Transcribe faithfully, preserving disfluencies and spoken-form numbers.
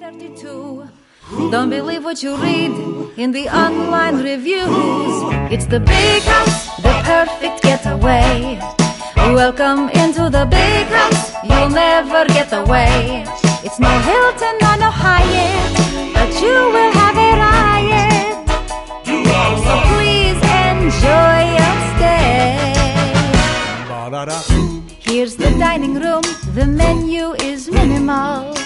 thirty-two. Don't believe what you read in the online reviews. It's the big house, the perfect getaway. Welcome into the big house, you'll never get away. It's no Hilton or no Hyatt, but you will have a riot. So please enjoy your stay. Here's the dining room, the menu is minimal.